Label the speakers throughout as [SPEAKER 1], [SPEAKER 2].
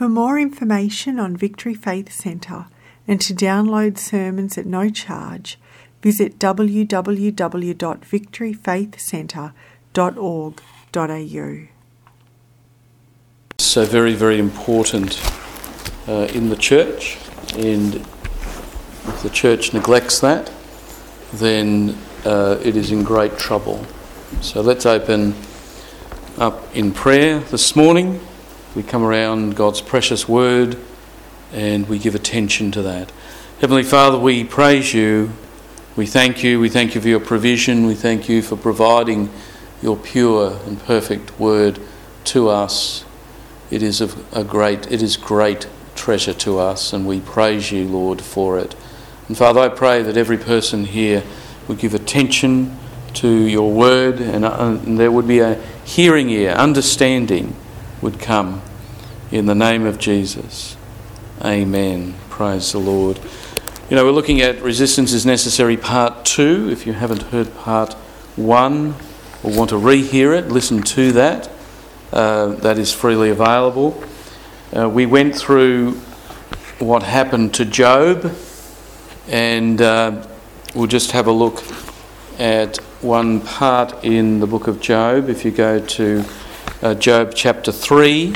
[SPEAKER 1] For more information on Victory Faith Centre and to download sermons at no charge, visit www.victoryfaithcentre.org.au.
[SPEAKER 2] So very, very important in the church, and if the church neglects that, then it is in great trouble. So let's open up in prayer this morning. We come around God's precious word and we give attention to that. Heavenly Father, we praise you. We thank you. We thank you for your provision. We thank you for providing your pure and perfect word to us. It is great treasure to us, and we praise you, Lord, for it. And Father, I pray that every person here would give attention to your word, and there would be a hearing ear, understanding would come in the name of Jesus. Amen. Praise the Lord. You know, we're looking at Resistance is Necessary Part 2. If you haven't heard Part 1 or want to rehear it, listen to that. That is freely available. We went through what happened to Job, and we'll just have a look at one part in the book of Job. If you go to Job chapter 3,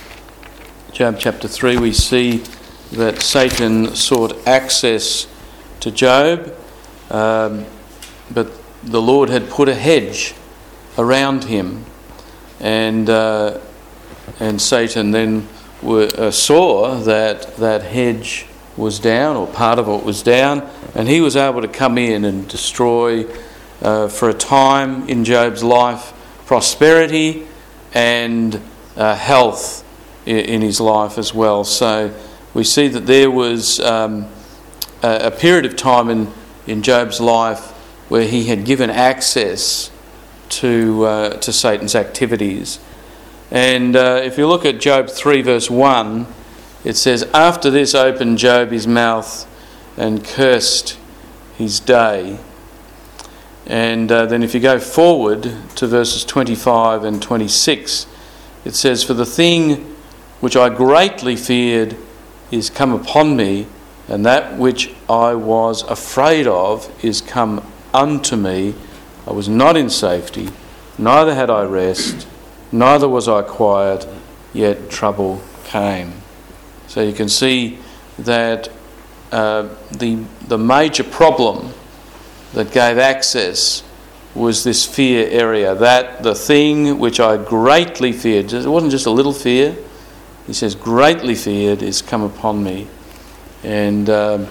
[SPEAKER 2] we see that Satan sought access to Job, but the Lord had put a hedge around him, and Satan then saw that hedge was down, or part of it was down, and he was able to come in and destroy for a time in Job's life prosperity and health in his life as well. So we see that there was a period of time in Job's life where he had given access to Satan's activities. And if you look at Job 3 verse 1, it says, "After this opened Job his mouth and cursed his day." And then if you go forward to verses 25 and 26, it says, "For the thing which I greatly feared is come upon me, and that which I was afraid of is come unto me. I was not in safety, neither had I rest, neither was I quiet, yet trouble came." So you can see that the major problem that gave access was this fear area, that the thing which I greatly feared, it wasn't just a little fear, he says greatly feared is come upon me. And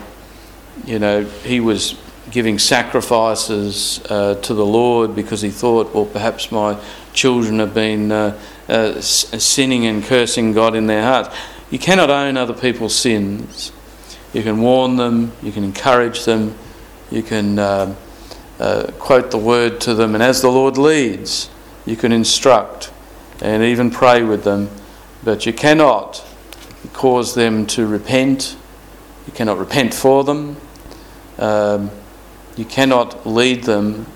[SPEAKER 2] he was giving sacrifices to the Lord because he thought, well, perhaps my children have been sinning and cursing God in their hearts. You cannot own other people's sins. You can warn them, you can encourage them, you can quote the word to them, and as the Lord leads, you can instruct and even pray with them, but you cannot cause them to repent. You cannot repent for them. You cannot lead them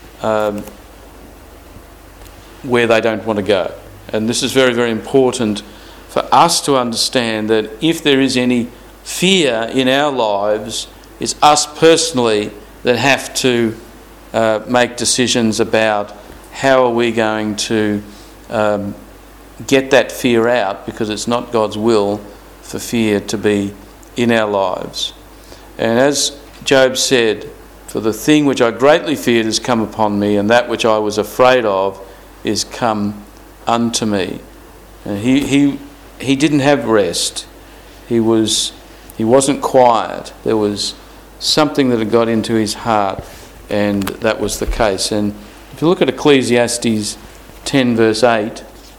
[SPEAKER 2] where they don't want to go. And this is very, very important for us to understand, that if there is any fear in our lives, it's us personally that have to make decisions about how are we going to get that fear out, because it's not God's will for fear to be in our lives. And as Job said, "For the thing which I greatly feared is come upon me, and that which I was afraid of is come unto me." And he didn't have rest. He wasn't quiet. There was something that had got into his heart, and that was the case. And if you look at Ecclesiastes 10 verse 8,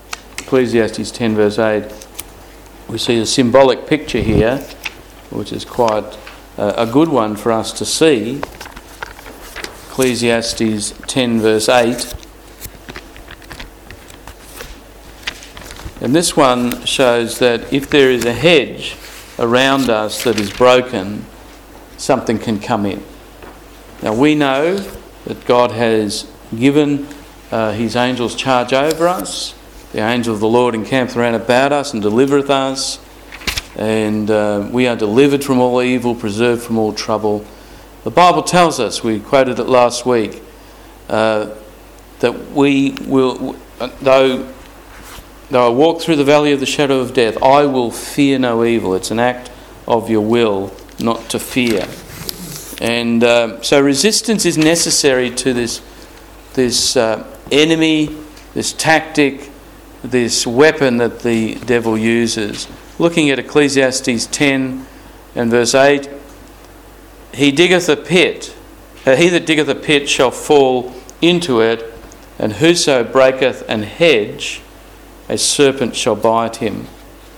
[SPEAKER 2] we see a symbolic picture here, which is quite a good one for us to see. Ecclesiastes 10 verse 8. And this one shows that if there is a hedge around us that is broken, something can come in. Now we know that God has given his angels charge over us. The angel of the Lord encampeth round about us and delivereth us. and we are delivered from all evil, preserved from all trouble. The Bible tells us, we quoted it last week, that we will, though I walk through the valley of the shadow of death, I will fear no evil. It's an act of your will not to fear. And so resistance is necessary to this enemy, this tactic, this weapon that the devil uses. Looking at Ecclesiastes 10 and verse 8, he that diggeth a pit shall fall into it, and whoso breaketh an hedge, a serpent shall bite him.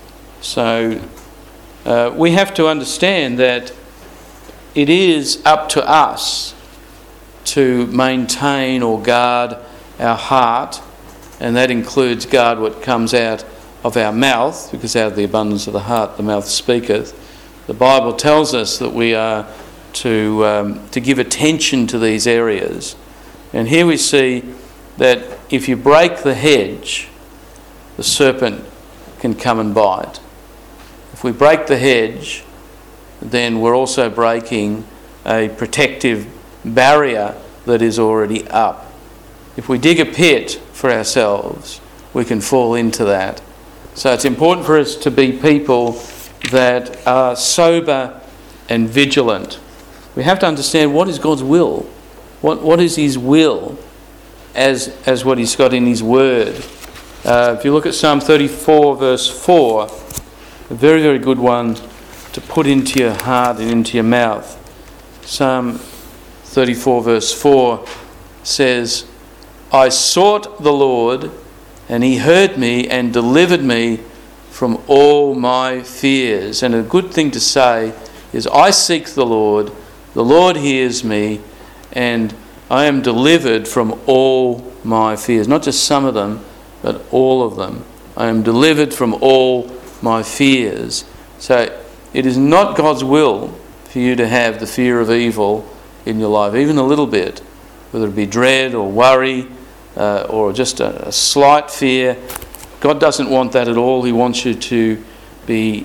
[SPEAKER 2] So we have to understand that it is up to us to maintain or guard our heart, and that includes guard what comes out of our mouth, because out of the abundance of the heart the mouth speaketh. The Bible tells us that we are to give attention to these areas. And here we see that if you break the hedge, the serpent can come and bite. If we break the hedge, then we're also breaking a protective barrier that is already up. If we dig a pit for ourselves, we can fall into that. So it's important for us to be people that are sober and vigilant. We have to understand what is God's will. What is His will as what He's got in His Word. If you look at Psalm 34 verse 4, a very, very good one to put into your heart and into your mouth. Psalm 34 verse 4 says, I sought the Lord, and He heard me and delivered me from all my fears. And a good thing to say is, I seek the Lord hears me, and I am delivered from all my fears. Not just some of them, but all of them. I am delivered from all my fears. So it is not God's will for you to have the fear of evil in your life, even a little bit, whether it be dread or worry or just a slight fear. God doesn't want that at all. He wants you to be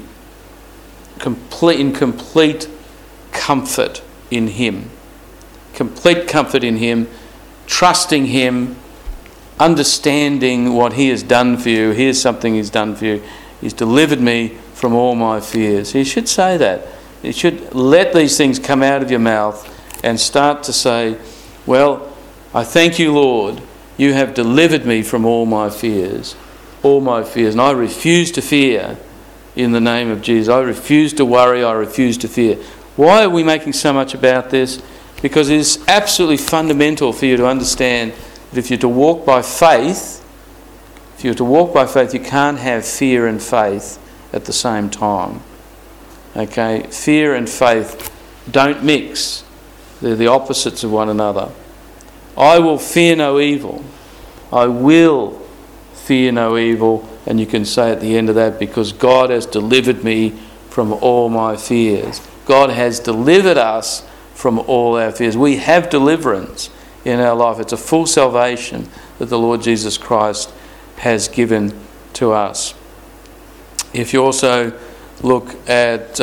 [SPEAKER 2] in complete comfort in Him. Complete comfort in Him, trusting Him, understanding what He has done for you. Here's something He's done for you. He's delivered me from all my fears. You should say that. You should let these things come out of your mouth and start to say, well, I thank you, Lord. You have delivered me from all my fears. All my fears. And I refuse to fear in the name of Jesus. I refuse to worry. I refuse to fear. Why are we making so much about this? Because it is absolutely fundamental for you to understand that if you're to walk by faith, you can't have fear and faith at the same time. Okay? Fear and faith don't mix. They're the opposites of one another. I will fear no evil. I will fear no evil. And you can say at the end of that, because God has delivered me from all my fears. God has delivered us from all our fears. We have deliverance in our life. It's a full salvation that the Lord Jesus Christ has given to us. If you also look at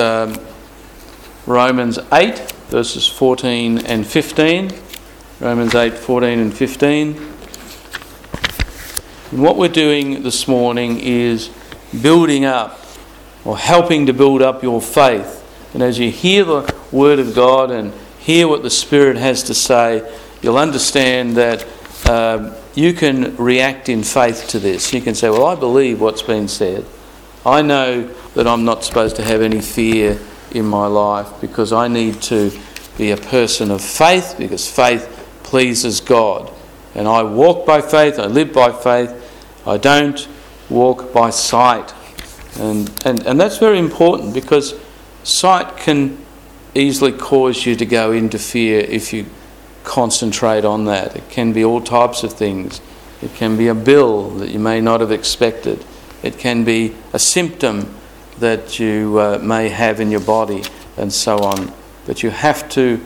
[SPEAKER 2] Romans 8, verses 14 and 15, Romans 8, 14 and 15. And what we're doing this morning is building up, or helping to build up your faith. And as you hear the Word of God and hear what the Spirit has to say, you'll understand that you can react in faith to this. You can say, well, I believe what's been said. I know that I'm not supposed to have any fear in my life, because I need to be a person of faith, because faith pleases God. And I walk by faith, I live by faith, I don't walk by sight. And that's very important, because sight can easily cause you to go into fear if you concentrate on that. It can be all types of things. It can be a bill that you may not have expected. It can be a symptom that you may have in your body, and so on. But you have to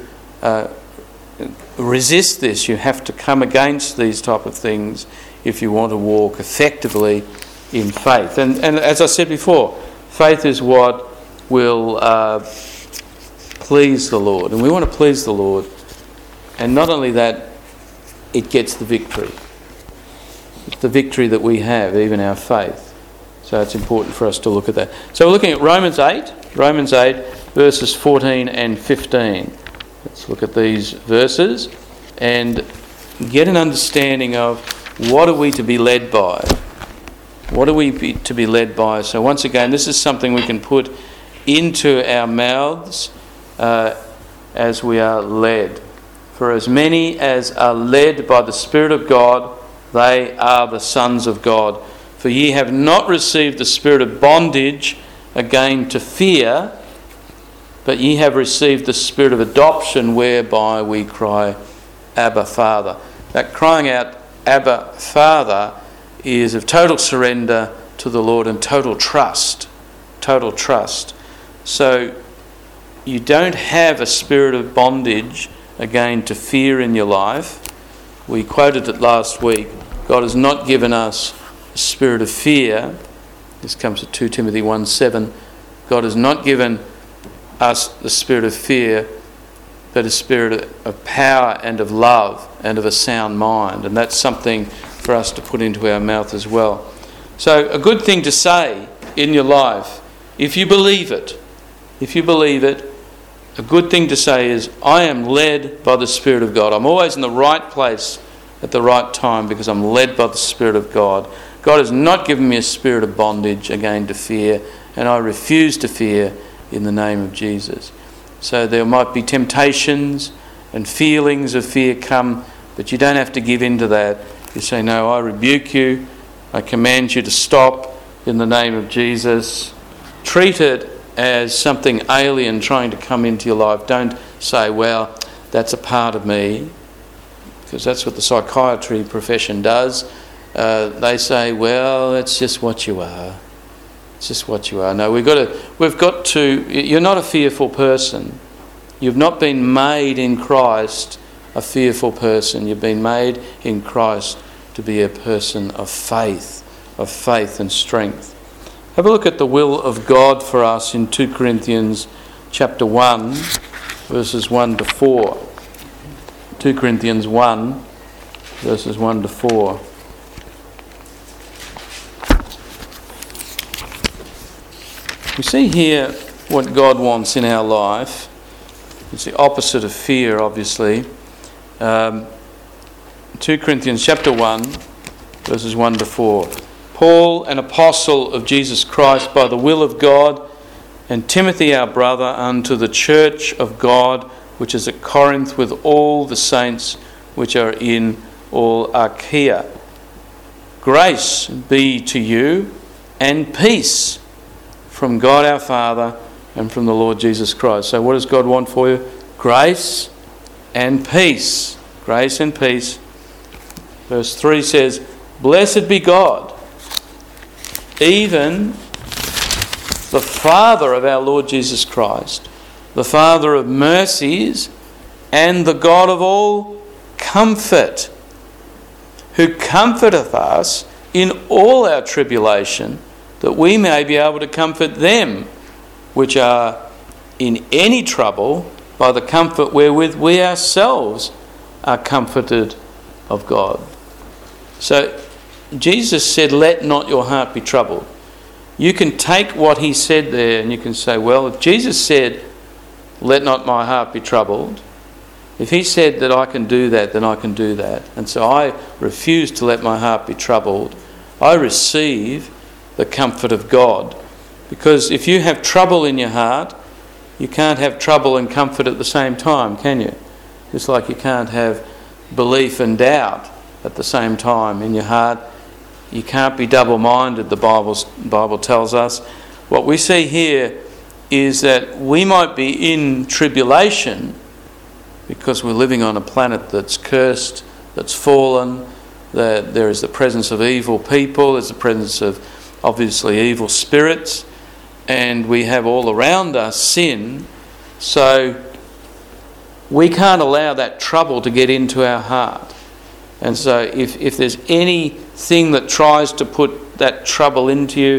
[SPEAKER 2] resist this. You have to come against these type of things if you want to walk effectively in faith. And as I said before, faith is what will please the Lord. And we want to please the Lord. And not only that, it gets the victory. It's the victory that we have, even our faith. So it's important for us to look at that. So we're looking at Romans 8, verses 14 and 15. Let's look at these verses and get an understanding of what are we to be led by. What are we to be led by? So once again, this is something we can put into our mouths as we are led. For as many as are led by the Spirit of God, they are the sons of God. For ye have not received the spirit of bondage again to fear, but ye have received the spirit of adoption, whereby we cry, Abba, Father. That crying out, Abba, Father, is of total surrender to the Lord and total trust. Total trust. So you don't have a spirit of bondage again to fear in your life. We quoted it last week. God has not given us a spirit of fear. This comes to 2 Timothy 1:7. God has not given us the spirit of fear, but a spirit of power and of love and of a sound mind. And that's something for us to put into our mouth as well. So a good thing to say in your life, if you believe it, a good thing to say is, I am led by the Spirit of God. I'm always in the right place at the right time because I'm led by the Spirit of God. God has not given me a spirit of bondage again to fear, and I refuse to fear in the name of Jesus. So there might be temptations and feelings of fear come, but you don't have to give in to that. You say, no, I rebuke you. I command you to stop in the name of Jesus. Treat it as something alien trying to come into your life. Don't say, well, that's a part of me, because that's what the psychiatry profession does. They say, well, it's just what you are. It's just what you are. No, we've got to. You're not a fearful person. You've not been made in Christ a fearful person. You've been made in Christ to be a person of faith and strength. Have a look at the will of God for us in 2 Corinthians chapter 1, verses 1 to 4. 2 Corinthians 1, verses 1 to 4. We see here what God wants in our life. It's the opposite of fear, obviously. 2 Corinthians chapter 1, verses 1 to 4. Paul, an apostle of Jesus Christ by the will of God, and Timothy our brother, unto the church of God which is at Corinth, with all the saints which are in all Achaia. Grace be to you and peace from God our Father and from the Lord Jesus Christ. So what does God want for you? Grace and peace. Grace and peace. Verse 3 says, Blessed be God, even the Father of our Lord Jesus Christ, the Father of mercies and the God of all comfort, who comforteth us in all our tribulation, that we may be able to comfort them which are in any trouble by the comfort wherewith we ourselves are comforted of God. So Jesus said, let not your heart be troubled. You can take what he said there and you can say, well, if Jesus said, let not my heart be troubled, if he said that I can do that, then I can do that. And so I refuse to let my heart be troubled. I receive the comfort of God. Because if you have trouble in your heart, you can't have trouble and comfort at the same time, can you? Just like you can't have belief and doubt at the same time in your heart. You can't be double-minded, the Bible tells us. What we see here is that we might be in tribulation because we're living on a planet that's cursed, that's fallen, that there is the presence of evil people, there's the presence of obviously evil spirits, and we have all around us sin. So we can't allow that trouble to get into our heart. And so if there's anything that tries to put that trouble into you,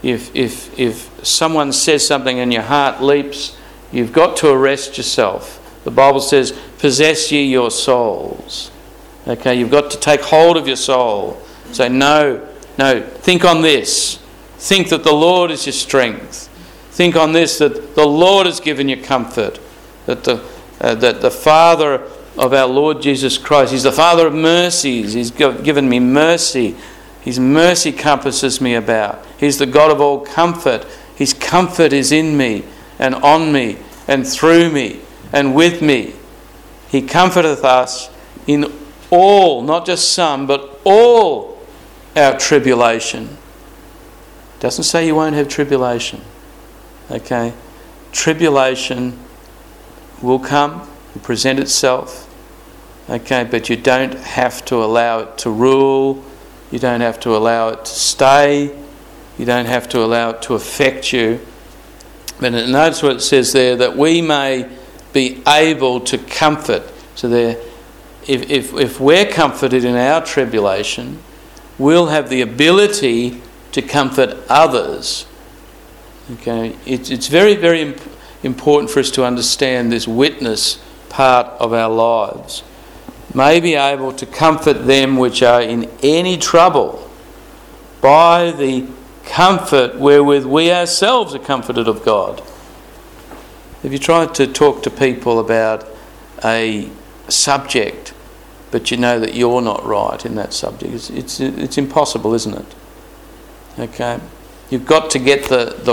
[SPEAKER 2] if someone says something and your heart leaps, you've got to arrest yourself. The Bible says, possess ye your souls. Okay, you've got to take hold of your soul. Say, no, think on this. Think that the Lord is your strength. Think on this, that the Lord has given you comfort. That the Father of our Lord Jesus Christ, He's the Father of mercies. He's given me mercy. His mercy compasses me about. He's the God of all comfort. His comfort is in me and on me and through me and with me. He comforteth us in all, not just some, but all our tribulation. Doesn't say you won't have tribulation. Okay? Tribulation will come and present itself. Okay? But you don't have to allow it to rule. You don't have to allow it to stay. You don't have to allow it to affect you. But notice what it says there, that we may be able to comfort. So there, if we're comforted in our tribulation, we'll have the ability to comfort others. Okay, it's very, very important for us to understand this witness part of our lives. May be able to comfort them which are in any trouble by the comfort wherewith we ourselves are comforted of God. Have you tried to talk to people about a subject, but you know that you're not right in that subject? It's impossible, isn't it? Okay, you've got to get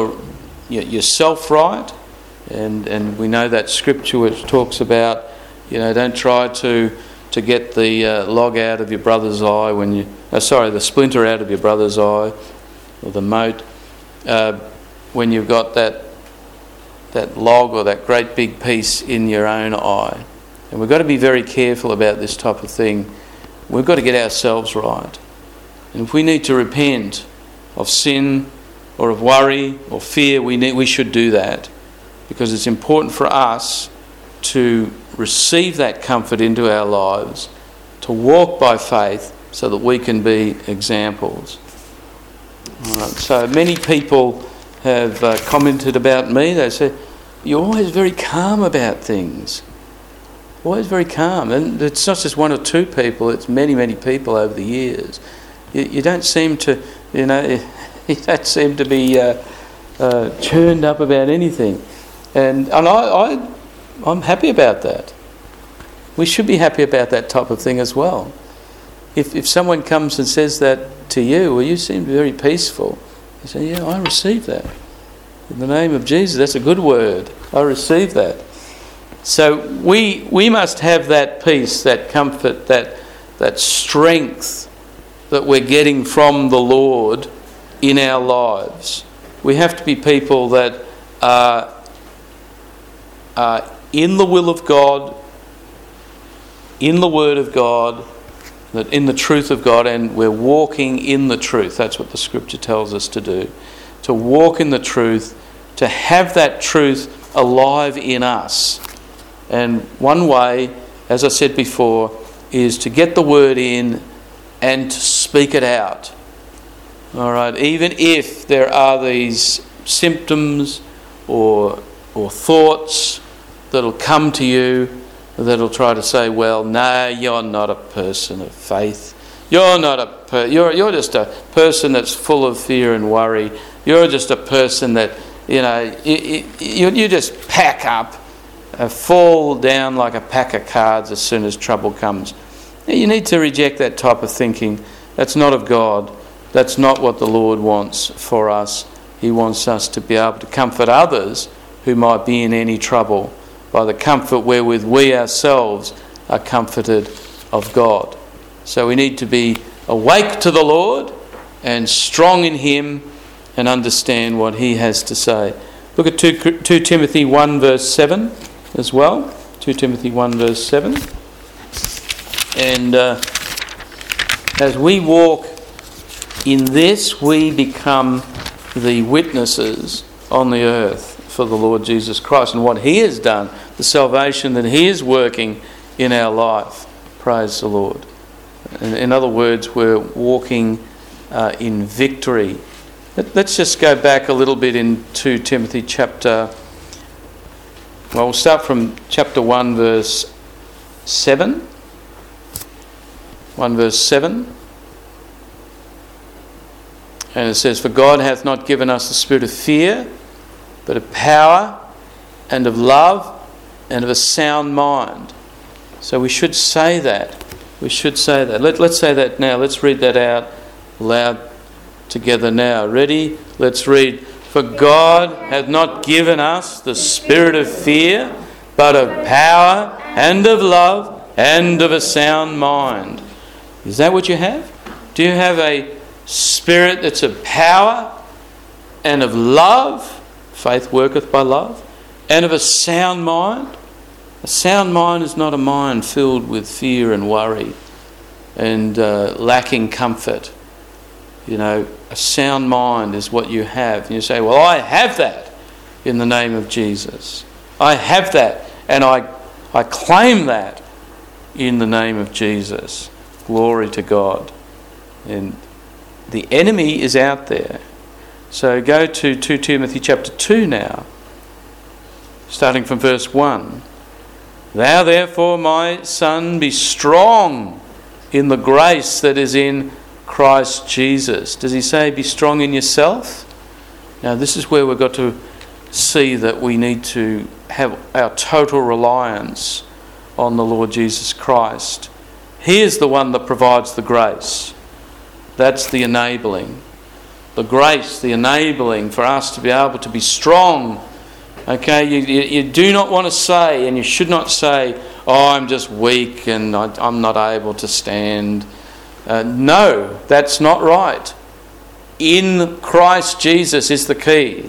[SPEAKER 2] yourself right, and we know that scripture which talks about, don't try to get the log out of your brother's eye the splinter out of your brother's eye, or the mote, when you've got that log or that great big piece in your own eye. And we've got to be very careful about this type of thing. We've got to get ourselves right. And if we need to repent of sin or of worry or fear, we should do that, because it's important for us to receive that comfort into our lives, to walk by faith so that we can be examples. All right, so many people have commented about me. They say, you're always very calm about things. Always very calm. And it's not just one or two people, it's many, many people over the years. You don't seem to, you don't seem to be churned up about anything. And I'm happy about that. We should be happy about that type of thing as well. If someone comes and says that to you, well, you seem very peaceful. You say, yeah, I receive that. In the name of Jesus, that's a good word. I receive that. So we must have that peace, that comfort, that strength that we're getting from the Lord in our lives. We have to be people that are in the will of God, in the Word of God, that in the truth of God, and we're walking in the truth. That's what the Scripture tells us to do. To walk in the truth, to have that truth alive in us. And one way, as I said before, is to get the Word in and to speak it out. All right, even if there are these symptoms or thoughts that'll come to you that'll try to say, well, no, you're not a person of faith. You're not you're just a person that's full of fear and worry. You're just a person that, you just pack up, fall down like a pack of cards as soon as trouble comes. You need to reject that type of thinking. That's not of God. That's not what the Lord wants for us. He wants us to be able to comfort others who might be in any trouble by the comfort wherewith we ourselves are comforted of God. So we need to be awake to the Lord and strong in Him and understand what He has to say. Look at 2 Timothy 1 verse 7 as well. 2 Timothy 1 verse 7. And as we walk in this, we become the witnesses on the earth for the Lord Jesus Christ and what He has done, the salvation that He is working in our life. Praise the Lord. In other words, we're walking in victory Let's just go back a little bit in 2 Timothy chapter... Well, we'll start from chapter 1 verse 7. 1 verse 7. And it says, "For God hath not given us the spirit of fear, but of power and of love and of a sound mind." So we should say that. We should say that. Let's say that now. Let's read that out loud together now. Ready? Let's read. "For God hath not given us the spirit of fear, but of power and of love and of a sound mind." Is that what you have? Do you have a spirit that's of power and of love? Faith worketh by love. And of a sound mind? A sound mind is not a mind filled with fear and worry and lacking comfort. You know, a sound mind is what you have. And you say, "Well, I have that in the name of Jesus. I have that, and I claim that in the name of Jesus." Glory to God. And the enemy is out there. So go to 2 Timothy chapter 2 now, starting from verse 1. "Thou therefore, my son, be strong in the grace that is in Christ Jesus." Does he say be strong in yourself? Now this is where we've got to see that we need to have our total reliance on the Lord Jesus Christ. He is the one that provides the grace. That's the enabling. The grace, the enabling for us to be able to be strong. Okay, you do not want to say, and you should not say, "Oh, I'm just weak and I'm not able to stand." No, that's not right. In Christ Jesus is the key.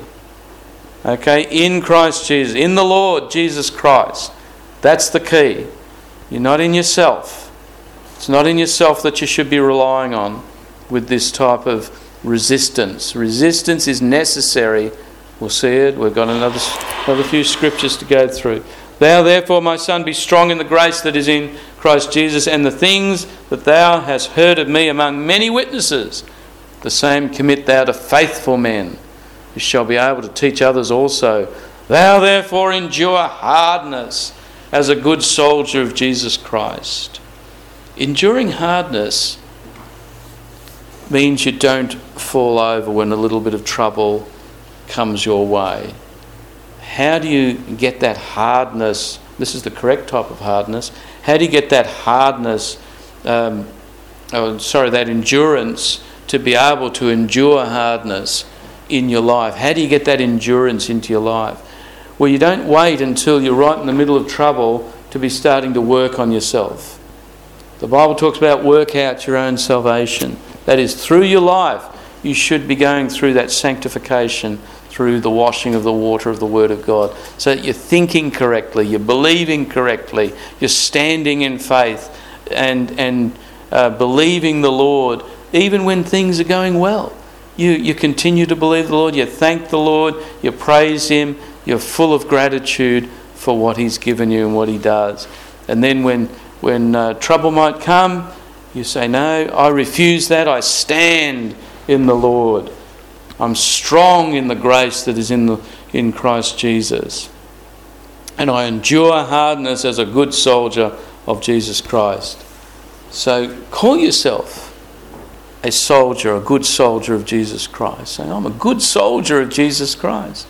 [SPEAKER 2] Okay, in Christ Jesus, in the Lord Jesus Christ. That's the key. You're not in yourself. It's not in yourself that you should be relying on with this type of resistance. Resistance is necessary. We'll see it. We've got another few scriptures to go through. "Thou therefore, my son, be strong in the grace that is in Christ Jesus, and the things that thou hast heard of me among many witnesses, the same commit thou to faithful men, who shall be able to teach others also. Thou therefore endure hardness as a good soldier of Jesus Christ." Enduring hardness means you don't fall over when a little bit of trouble comes your way. How do you get that hardness? This is the correct type of hardness. How do you get that hardness, that endurance to be able to endure hardness in your life? How do you get that endurance into your life? Well, you don't wait until you're right in the middle of trouble to be starting to work on yourself. The Bible talks about work out your own salvation. That is, through your life, you should be going through that sanctification through the washing of the water of the Word of God, so that you're thinking correctly, you're believing correctly, you're standing in faith and believing the Lord, even when things are going well. You continue to believe the Lord, you thank the Lord, you praise Him, you're full of gratitude for what He's given you and what He does. And then when trouble might come, you say, "No, I refuse that. I stand in the Lord. I'm strong in the grace that is in Christ Jesus. And I endure hardness as a good soldier of Jesus Christ." So call yourself a soldier, a good soldier of Jesus Christ. Say, "I'm a good soldier of Jesus Christ."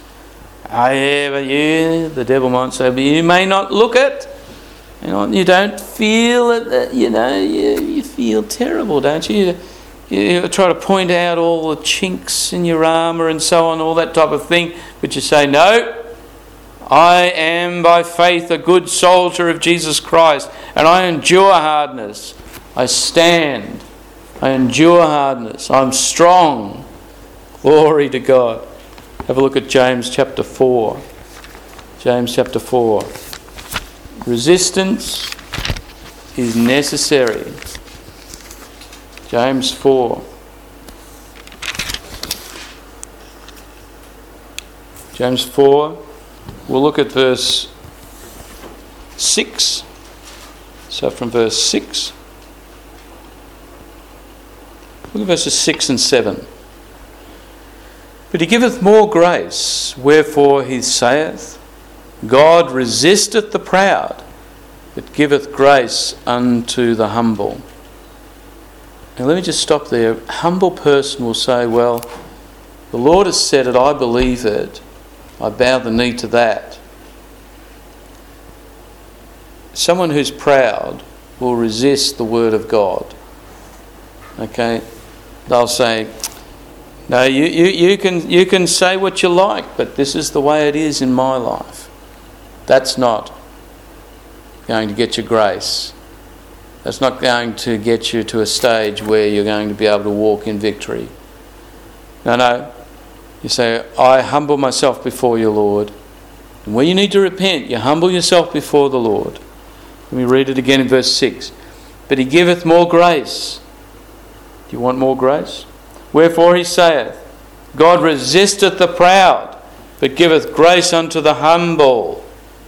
[SPEAKER 2] The devil might say, "But you may not look it. You don't feel it. You feel terrible, don't you? You try to point out all the chinks in your armour and so on, all that type of thing. But you say, "No, I am by faith a good soldier of Jesus Christ, and I endure hardness. I stand. I endure hardness. I'm strong." Glory to God. Have a look at James chapter 4. James chapter 4. Resistance is necessary. James 4. James 4. We'll look at verse 6. So from verse 6. Look at verses 6 and 7. But he giveth more grace, wherefore he saith, God resisteth the proud, but giveth grace unto the humble. Now let me just stop there. A humble person will say, well, the Lord has said it, I believe it, I bow the knee to that. Someone who's proud will resist the word of God. Okay? They'll say, no, you can say what you like, but this is the way it is in my life. That's not going to get you grace. That's not going to get you to a stage where you're going to be able to walk in victory. No. You say, I humble myself before you, Lord. And when you need to repent, you humble yourself before the Lord. Let me read it again in verse 6. But he giveth more grace. Do you want more grace? Wherefore he saith, God resisteth the proud, but giveth grace unto the humble.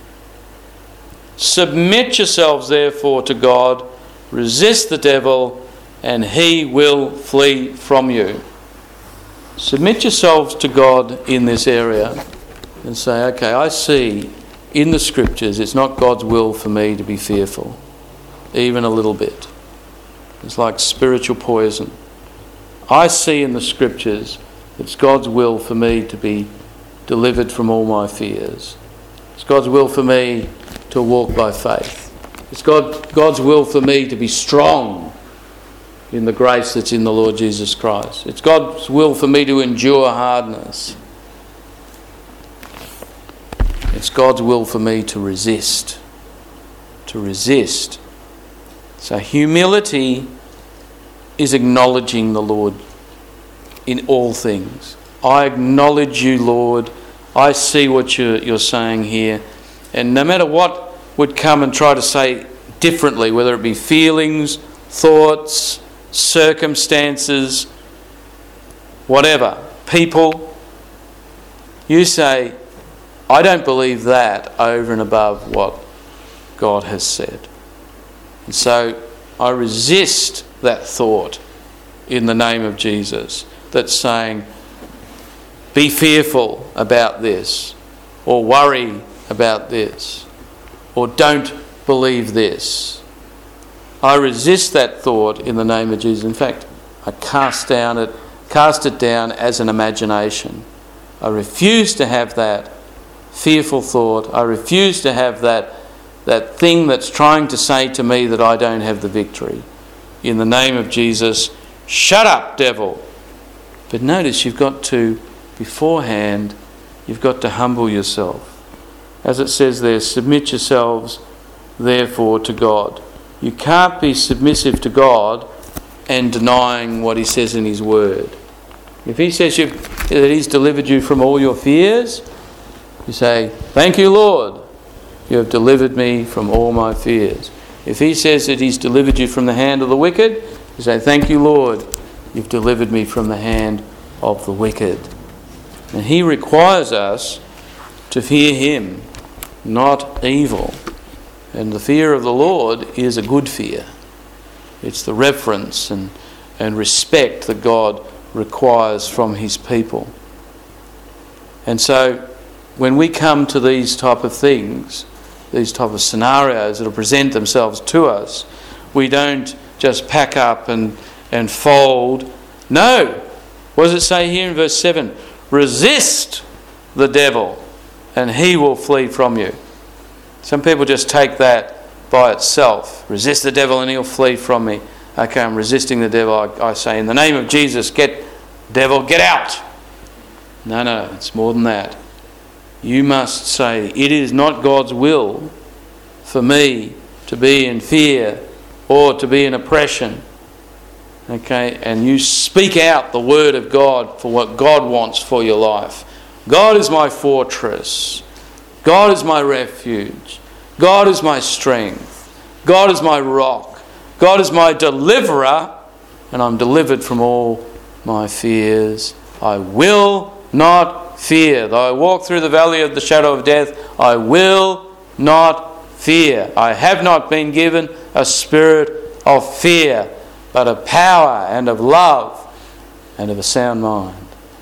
[SPEAKER 2] Submit yourselves therefore to God, resist the devil, and he will flee from you. Submit yourselves to God in this area and say, okay, I see in the scriptures it's not God's will for me to be fearful, even a little bit. It's like spiritual poison. I see in the scriptures it's God's will for me to be delivered from all my fears. It's God's will for me to walk by faith. It's God's will for me to be strong in the grace that's in the Lord Jesus Christ. It's God's will for me to endure hardness. It's God's will for me to resist. To resist. So humility is acknowledging the Lord in all things. I acknowledge you, Lord. I see what you're saying here. And no matter what would come and try to say differently, whether it be feelings, thoughts, circumstances, whatever, people, you say, I don't believe that over and above what God has said. And so I resist that thought in the name of Jesus that's saying, be fearful about this, or worry about this, or don't believe this. I resist that thought in the name of Jesus. In fact, I cast it down as an imagination. I refuse to have that fearful thought. I refuse to have that thing that's trying to say to me that I don't have the victory. In the name of Jesus, shut up, devil. But notice you've got to, beforehand, you've got to humble yourself. As it says there, submit yourselves therefore to God. You can't be submissive to God and denying what he says in his word. If he says that he's delivered you from all your fears, you say, thank you, Lord, you have delivered me from all my fears. If he says that he's delivered you from the hand of the wicked, you say, thank you, Lord, you've delivered me from the hand of the wicked. And he requires us to fear him, not evil. And the fear of the Lord is a good fear. It's the reverence and respect that God requires from his people. And so when we come to these type of things, these type of scenarios that will present themselves to us, we don't just pack up and fold. No. What does it say here in verse 7? Resist the devil and he will flee from you. Some people just take that by itself. Resist the devil and he'll flee from me. Okay, I'm resisting the devil. I say, in the name of Jesus, devil, get out. No, it's more than that. You must say, it is not God's will for me to be in fear or to be in oppression. Okay, and you speak out the word of God for what God wants for your life. God is my fortress. God is my refuge. God is my strength. God is my rock. God is my deliverer, and I'm delivered from all my fears. I will not fear. Though I walk through the valley of the shadow of death, I will not fear. I have not been given a spirit of fear, but of power and of love and of a sound mind.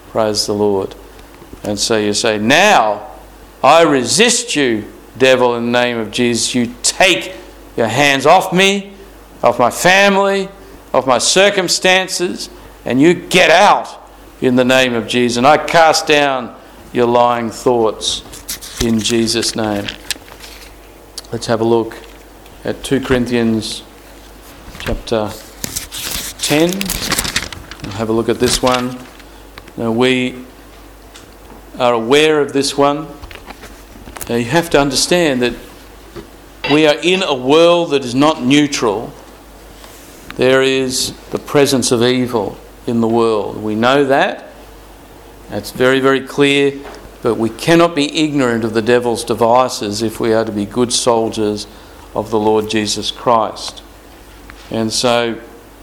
[SPEAKER 2] Praise the Lord. And so you say, now I resist you, devil, in the name of Jesus. You take your hands off me, off my family, off my circumstances, and you get out in the name of Jesus. And I cast down your lying thoughts in Jesus' name. Let's have a look at 2 Corinthians chapter 10. We'll have a look at this one. Now we are aware of this one. Now you have to understand that we are in a world that is not neutral. There is the presence of evil in the world. We know that. That's very, very clear. But we cannot be ignorant of the devil's devices if we are to be good soldiers of the Lord Jesus Christ. And so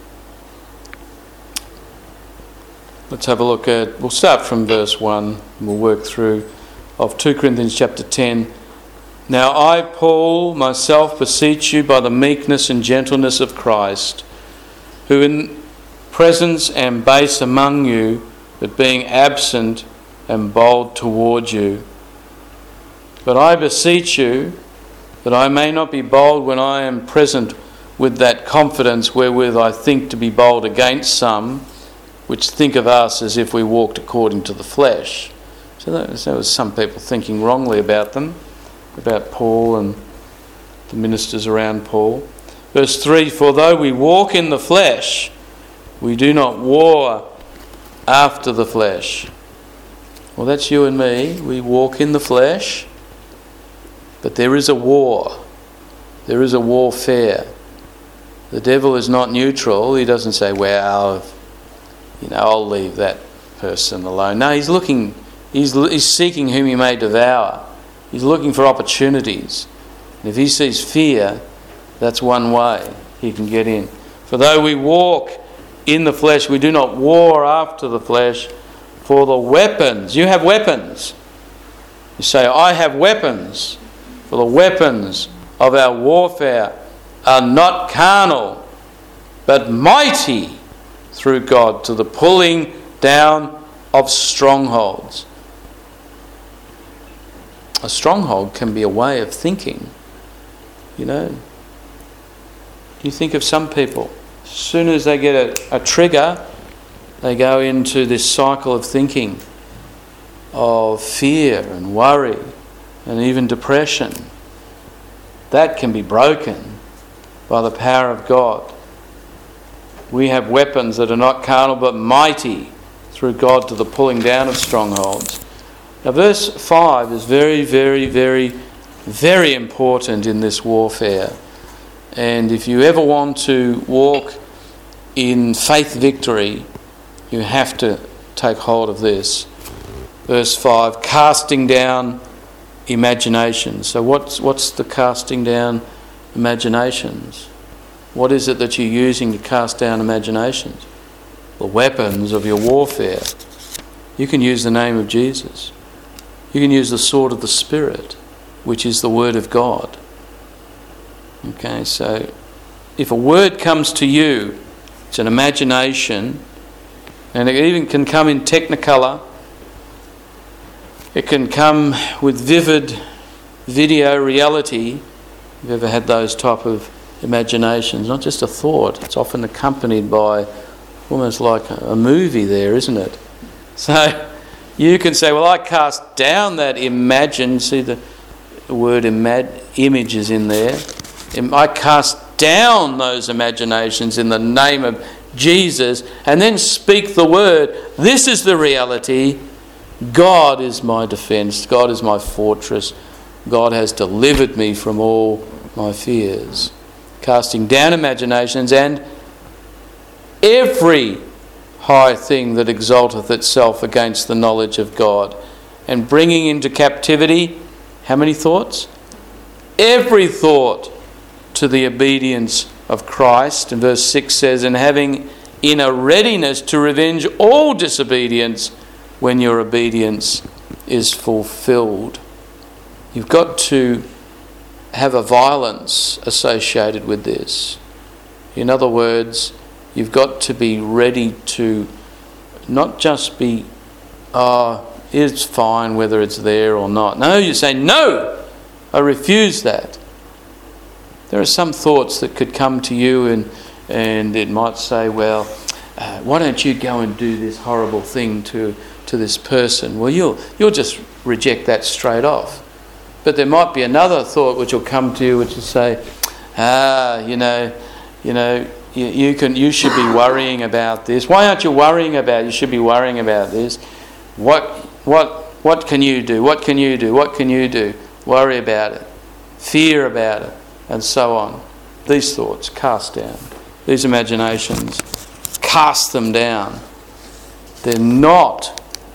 [SPEAKER 2] let's have a look at, we'll start from verse 1 and we'll work through of 2 Corinthians chapter 10. Now I, Paul, myself beseech you by the meekness and gentleness of Christ, who in presence am base among you, but being absent am bold toward you. But I beseech you that I may not be bold when I am present with that confidence wherewith I think to be bold against some, which think of us as if we walked according to the flesh. So there was some people thinking wrongly about them, about Paul and the ministers around Paul. Verse 3, for though we walk in the flesh, we do not war after the flesh. Well, that's you and me. We walk in the flesh, but there is a war. There is a warfare. The devil is not neutral. He doesn't say, well, I'll leave that person alone. No, he's looking, he's seeking whom he may devour. He's looking for opportunities. And if he sees fear, that's one way he can get in. For though we walk in the flesh, we do not war after the flesh. For the weapons, you have weapons. You say, I have weapons. For the weapons of our warfare are not carnal, but mighty through God to the pulling down of strongholds. A stronghold can be a way of thinking. You think of some people, as soon as they get a trigger, they go into this cycle of thinking, of fear and worry and even depression. That can be broken by the power of God. We have weapons that are not carnal but mighty through God to the pulling down of strongholds. Now verse 5 is very, very, very, very important in this warfare. And if you ever want to walk in faith victory, you have to take hold of this. Verse 5, casting down imaginations. So what's the casting down imaginations? What is it that you're using to cast down imaginations? The weapons of your warfare. You can use the name of Jesus. You can use the sword of the Spirit, which is the Word of God. Okay, so if a word comes to you, it's an imagination, and it even can come in technicolor. It can come with vivid video reality. You've ever had those type of imaginations? Not just a thought. It's often accompanied by almost like a movie there, isn't it? So you can say, well, I cast down that imagine. See the word image is in there. I cast down those imaginations in the name of Jesus, and then speak the word. This is the reality. God is my defence. God is my fortress. God has delivered me from all my fears. Casting down imaginations and every high thing that exalteth itself against the knowledge of God, and bringing into captivity, how many thoughts? Every thought to the obedience of Christ. And verse 6 says, and having in a readiness to revenge all disobedience when your obedience is fulfilled. You've got to have a violence associated with this. In other words, you've got to be ready to not just be it's fine whether it's there or not. No, you say, no, I refuse that. There are some thoughts that could come to you and it might say, well, why don't you go and do this horrible thing to this person? Well, you'll just reject that straight off. But there might be another thought which will come to you which will say, you should be worrying about this. Why aren't you worrying about it? You should be worrying about this. What can you do? What can you do? What can you do? Worry about it. Fear about it. And so on. These thoughts, cast down. These imaginations, cast them down. They're not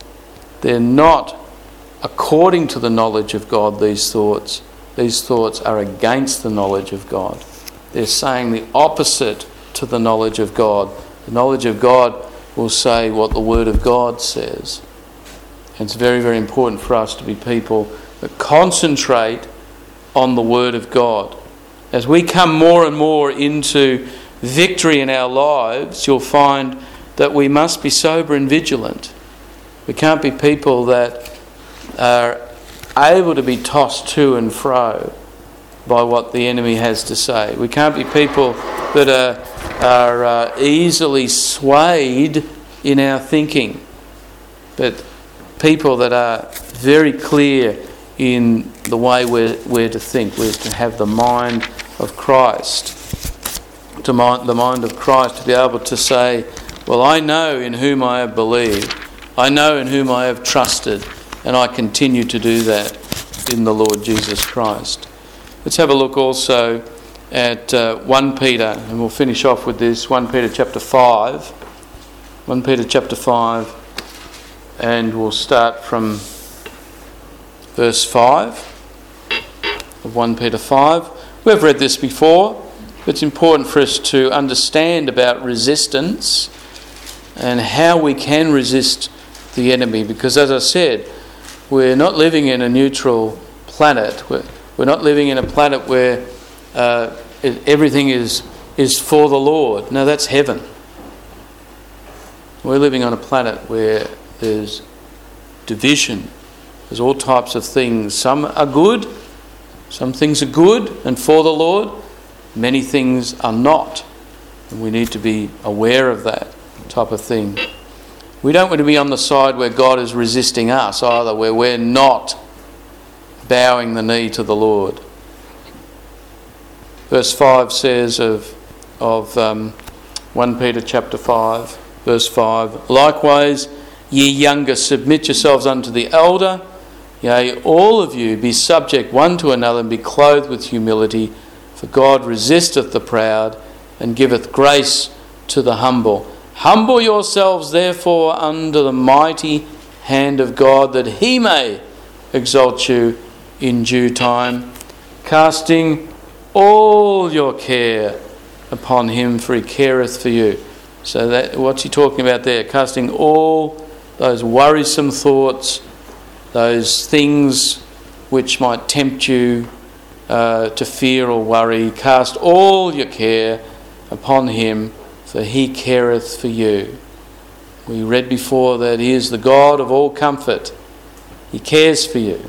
[SPEAKER 2] according to the knowledge of God, these thoughts. These thoughts are against the knowledge of God. They're saying the opposite to the knowledge of God. The knowledge of God will say what the Word of God says. And it's very, very important for us to be people that concentrate on the Word of God. As we come more and more into victory in our lives, you'll find that we must be sober and vigilant. We can't be people that are able to be tossed to and fro by what the enemy has to say. We can't be people that are easily swayed in our thinking, but people that are very clear in the way we're to think. We're to have the mind of Christ, the mind of Christ, to be able to say, well, I know in whom I have believed, I know in whom I have trusted, and I continue to do that in the Lord Jesus Christ. Let's have a look also at 1 Peter, and we'll finish off with this, 1 Peter chapter 5. 1 Peter chapter 5, and we'll start from verse 5 of 1 Peter 5. We've read this before, but it's important for us to understand about resistance and how we can resist the enemy, because as I said, we're not living in a neutral planet. We're not living in a planet where everything is for the Lord. No, that's heaven. We're living on a planet where there's division. There's all types of things. Some are good. Some things are good and for the Lord. Many things are not. And we need to be aware of that type of thing. We don't want to be on the side where God is resisting us either, where we're not bowing the knee to the Lord. Verse 5 says of 1 Peter chapter 5, verse 5, likewise, ye younger, submit yourselves unto the elder. Yea, all of you be subject one to another, and be clothed with humility. For God resisteth the proud, and giveth grace to the humble. Humble yourselves therefore under the mighty hand of God, that he may exalt you in due time, casting all your care upon him, for he careth for you. So that, what's he talking about there? Casting all those worrisome thoughts, those things which might tempt you to fear or worry. Cast all your care upon him, for he careth for you. We read before that he is the God of all comfort. He cares for you.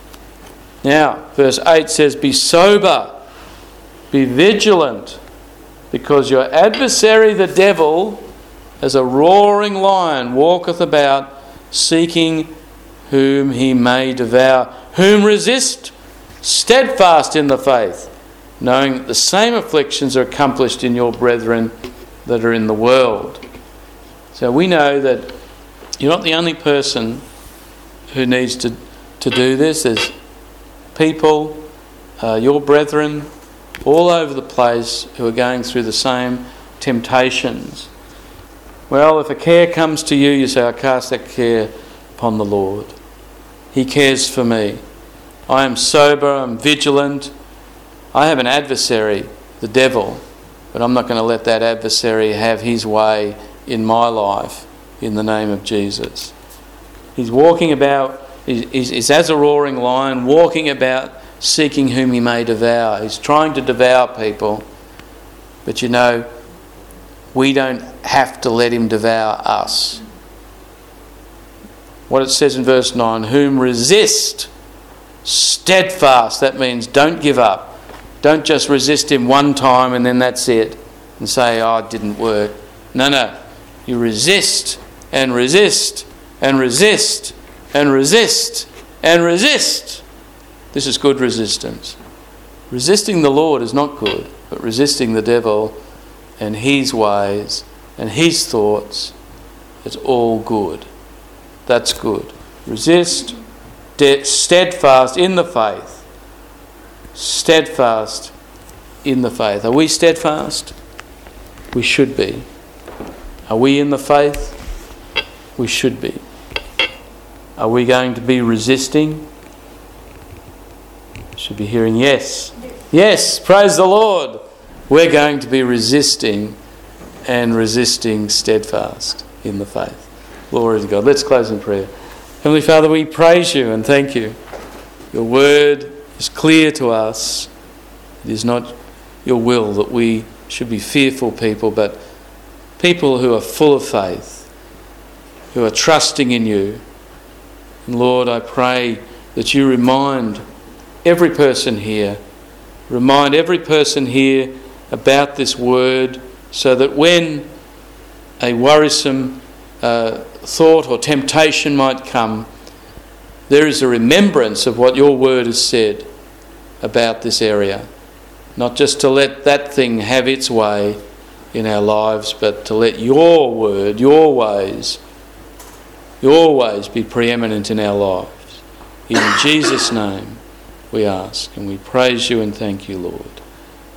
[SPEAKER 2] Now, verse 8 says, be sober, be vigilant, because your adversary the devil, as a roaring lion, walketh about, seeking whom he may devour. Whom resist, steadfast in the faith, knowing that the same afflictions are accomplished in your brethren that are in the world. So we know that you're not the only person who needs to do this. There's people, your brethren, all over the place who are going through the same temptations. Well, if a care comes to you, you say, I cast that care upon the Lord. He cares for me. I am sober, I'm vigilant. I have an adversary, the devil, but I'm not going to let that adversary have his way in my life in the name of Jesus. He's walking about, he's as a roaring lion, walking about seeking whom he may devour. He's trying to devour people, but you know, we don't have to let him devour us. what it says in verse 9, whom resist steadfast. That means don't give up. Don't just resist him one time and then that's it and say, oh, it didn't work. No. You resist and resist and resist and resist and resist. This is good resistance. Resisting the Lord is not good, but resisting the devil and his ways and his thoughts, it's all good. That's good. Resist, steadfast in the faith. Steadfast in the faith. Are we steadfast? We should be. Are we in the faith? We should be. Are we going to be resisting? Should be hearing yes. Yes, praise the Lord. We're going to be resisting and resisting steadfast in the faith. Glory to God. Let's close in prayer. Heavenly Father, we praise you and thank you. Your word is clear to us. It is not your will that we should be fearful people, but people who are full of faith, who are trusting in you. And Lord, I pray that you remind every person here about this word, so that when a worrisome thought or temptation might come, there is a remembrance of what your word has said about this area. Not just to let that thing have its way in our lives, but to let your word, your ways be preeminent in our lives. In Jesus' name we ask and we praise you and thank you, Lord.